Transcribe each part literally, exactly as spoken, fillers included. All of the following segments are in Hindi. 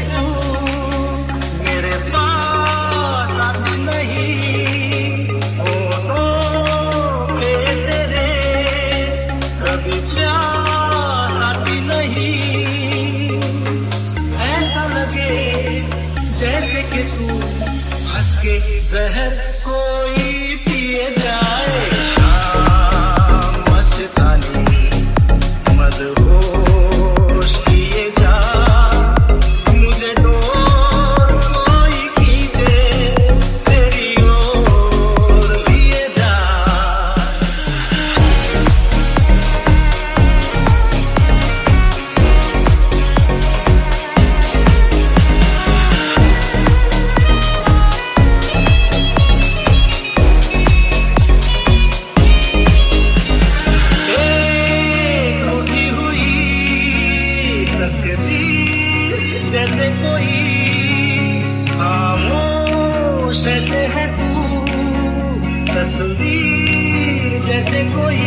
तू मेरे पास आती नहीं, होठों पे तेरे कभी प्यार आती नहीं। ऐसा लगे जैसे कि तू हंस के जहर कोई पिए जाए। शाम मस्तानी मदहोश किए जा, मुझे डोर कोई खींचे तेरी ओर लिए जा। जैसे कोई खामोश ऐसे है तू, तस्वीर जैसे कोई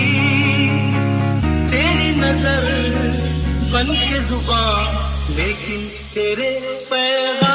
तेरी नजर बन के जुबान, लेकिन तेरे पैगाम